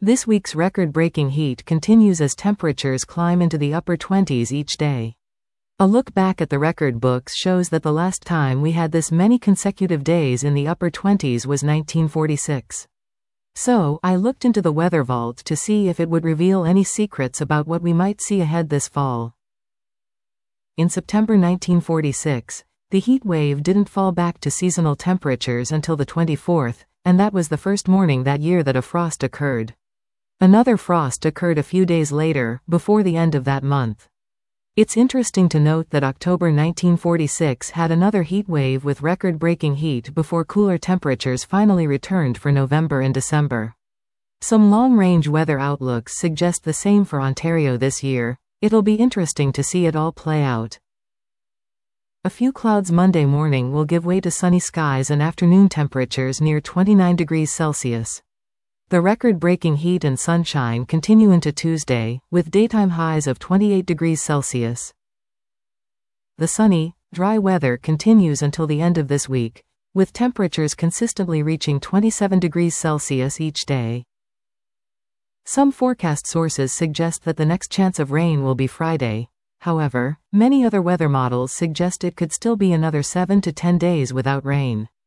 This week's record-breaking heat continues as temperatures climb into the upper 20s each day. A look back at the record books shows that the last time we had this many consecutive days in the upper 20s was 1946. So, I looked into the weather vault to see if it would reveal any secrets about what we might see ahead this fall. In September 1946, the heat wave didn't fall back to seasonal temperatures until the 24th, and that was the first morning that year that a frost occurred. Another frost occurred a few days later, before the end of that month. It's interesting to note that October 1946 had another heat wave with record-breaking heat before cooler temperatures finally returned for November and December. Some long-range weather outlooks suggest the same for Ontario this year. It'll be interesting to see it all play out. A few clouds Monday morning will give way to sunny skies and afternoon temperatures near 29 degrees Celsius. The record-breaking heat and sunshine continue into Tuesday, with daytime highs of 28 degrees Celsius. The sunny, dry weather continues until the end of this week, with temperatures consistently reaching 27 degrees Celsius each day. Some forecast sources suggest that the next chance of rain will be Friday. However, many other weather models suggest it could still be another 7 to 10 days without rain.